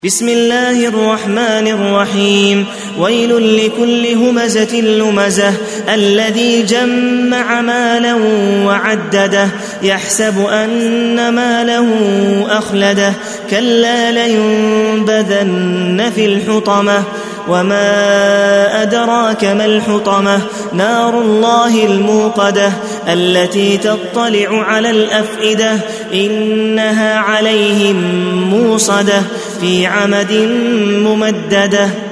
بسم الله الرحمن الرحيم. ويل لكل همزة لمزة الذي جمع مالا وعدده يحسب أن ماله أخلده كلا لينبذن في الحطمة وما أدراك ما الحطمة نار الله الموقدة التي تطلع على الأفئدة إنها عليهم موصدة في عمد ممددة.